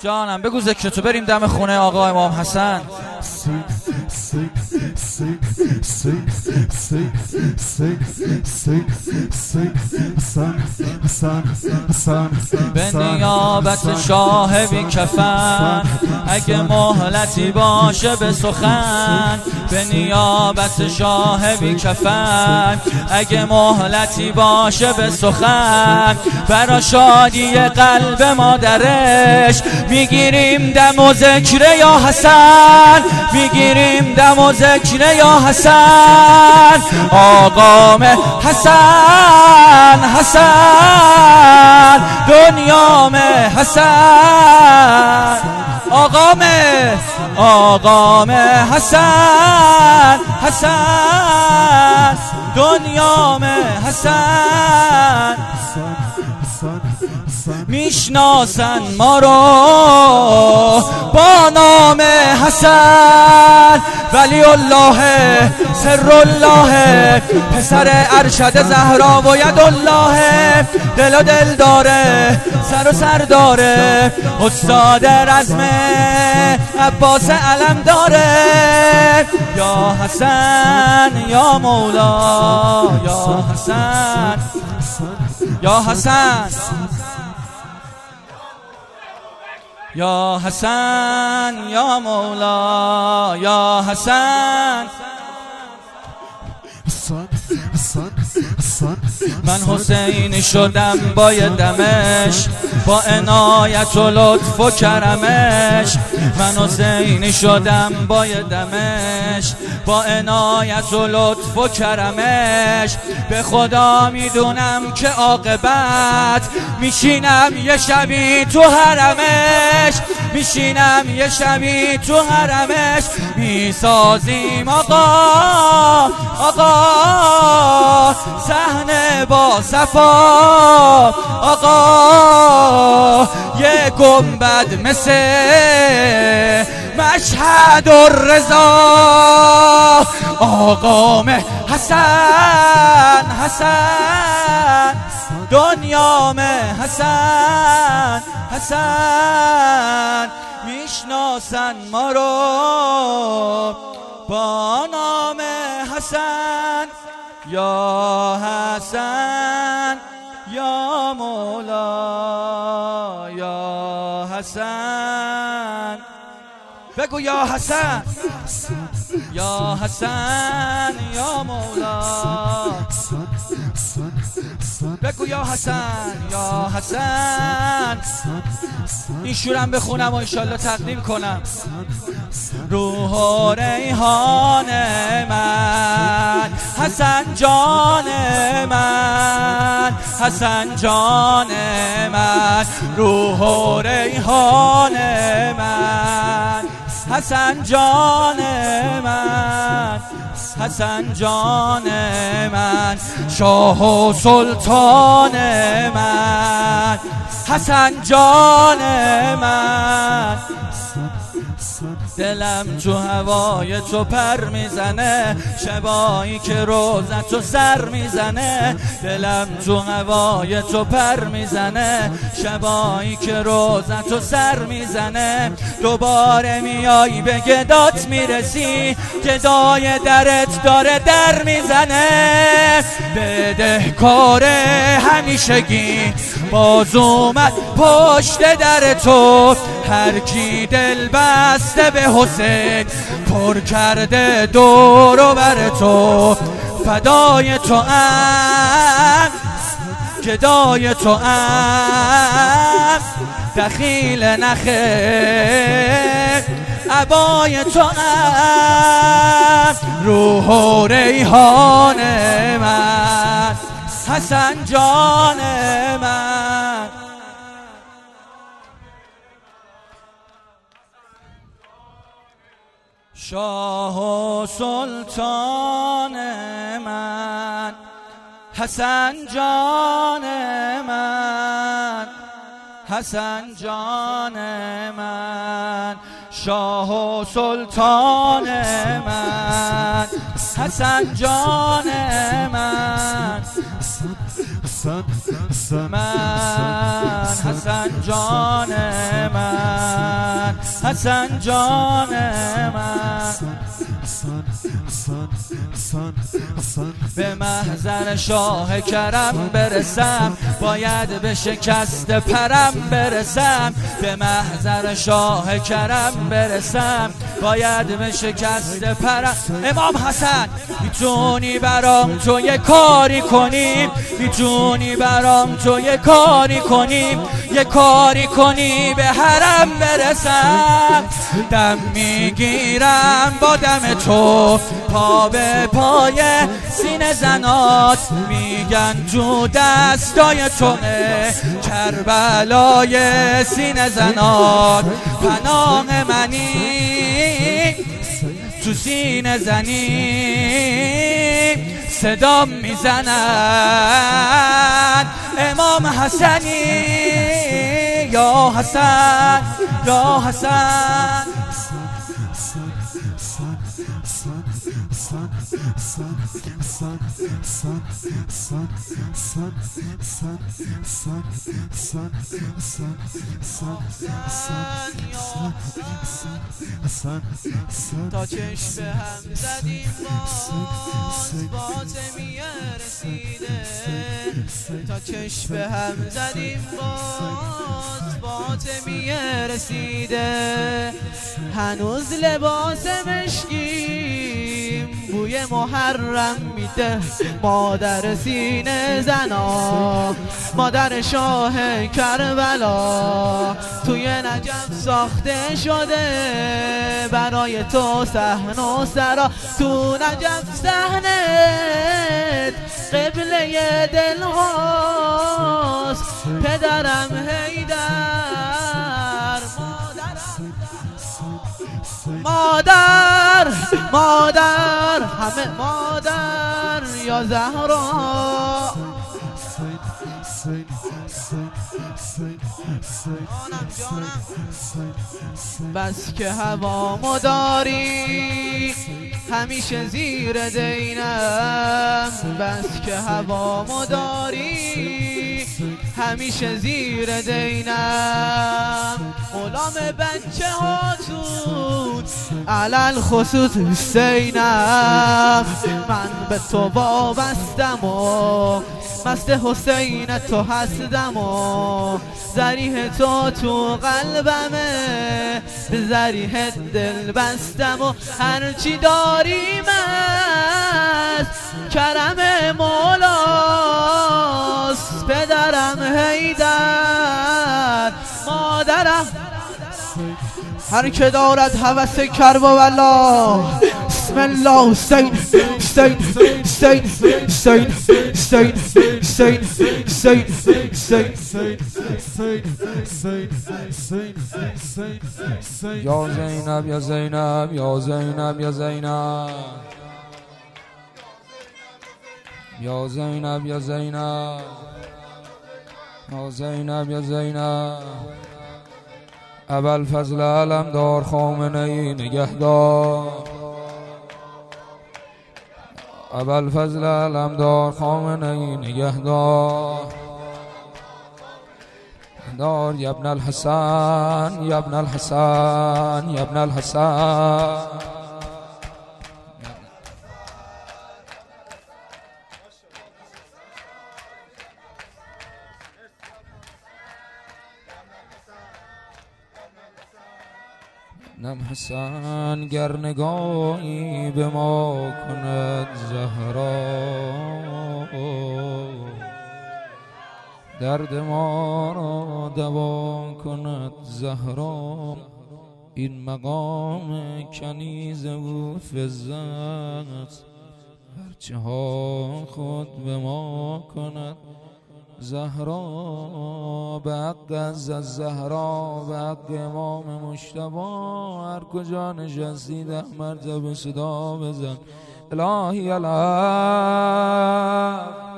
جانم بگو ذکرتو بریم دم خونه آقا امام حسن. به نیابت شاه بی کفن اگه مهلتی باشه به سخن، به نیابت شاه بی کفن اگه مهلتی باشه به سخن، برا شادی قلب مادرش میگیریم دم و ذکر یا حسن، میگیریم دم و ذکر یا حسن. آقام حسن حسن دنیام حسن، آقام حسن حسن دنیام حسن. میشناسن ما رو با نام حسن، ولی الله سر الله پسر ارشد زهرا و ید الله، دل و دل داره سر و سر داره، استاد رزم عباس علم داره. یا حسن یا مولا یا حسن یا حسن یا حسن یا مولا یا حسن. من حسین شدم با دمش، با عنایت و لطف و کرمش. من حسین شدم با دمش، با عنایت و لطف و کرمش. به خدا میدونم که عاقبت میشینم یه شبی تو حرمش، میشینم یه شبی تو حرمش. میسازیم آقا صحنه با صفا، آقا یه گنبد مثل مشهد الرضا. آقام حسن حسن دنیام حسن حسن. میشناسن ما رو با نام حسن. یا حسن یا مولا یا حسن. بگو یا حسن یا حسن یا مولا. بگو یا حسن یا حسن. این شورم بخونم و انشالله تقدیم کنم. روح و ریحان من حسن جان من، حسن جان من. روح و ریحان من حسن جان من، حسن جان من. شاه و سلطان من حسن جان من. دلم تو هوای تو پر میزنه، شبایی که روزتو سر میزنه. دلم تو هوای تو پر میزنه، شبایی که روزتو سر میزنه. دوباره میای به گدات میرسی، گدای درت داره در میزنه. بدهکار همیشگی باز اومد پشت در تو، هر کی دل بسته به حسین پر کرده دور و بر تو. فدای تو ام گدای تو ام، دخیل نخه عبای تو ام. روح و ریحان من حسن جان من. شاه و سلطان من حسن جان من، حسن جان من. شاه و سلطان من حسن جان من. من حسن جان من، حسن جان من، به محضر شاه کرم برسم، باید به شکست پرم برسم. به محضر شاه کرم برسم، باید به شکست پرم. امام حسن میتونی برام تو یه کاری کنیم، میتونی برام تو یه کاری کنیم، یه کاری کنی به حرم برسم. دم میگیرم با دم تو، پا به پای سینه زنات، میگن تو دستای توه کربلای سینه زنات. پناه منی تو سینه زنی، صدا میزنن امام حسنی، یا حسن یا حسن. تا چشم به هم زدیم باز فاطمیه رسیده، تا چشم به هم زدیم باز فاطمیه رسیده. هنوز لباس مشکیم بوی محرم میده، مادر سینه زنا، مادر شاه کربلا، توی نجف ساخته شده برای تو صحن و سرا. تو نجف صحنت قبله دل هاست، پدرم حیدر، مادر مادر همه مادر یا زهرا. بس که هوا مداری همیشه زیر دینم، بس که هوا مداری همیشه زیر دینم. غلام بچه هاتون علل خصوص حسینم، من به تو وابستم و مست حسین تو هستم و ذریح تو قلبمه، به ذریح دل بستم و هرچی داریم از کرم مولاست. پدرم حیدر، مادرم هر که دارد هوس کرب و بلا. بسم الله حسین حسین حسین حسین حسین حسین حسین. یا زینب یا زینب یا زینب یا زینب یا زینب یا زینب یا زینب یا زینب. ابوالفضل علمدار خامنه‌ای نگهدار، ابوالفضل علمدار خامنه‌ای نگهدار. دار یا ابن الحسن یا ابن الحسن یا ابن الحسن. نم حسن گر نگاهی به ما کند زهرا، درد ما را دوا کند زهرا. این مقام کنیز و فزت، هرچه ها خود به ما کند زهرا. به حق از زهرا، به حق امام مجتبی، هر کجا نشستی 10 مرتبه صدا بزن الهی الحق.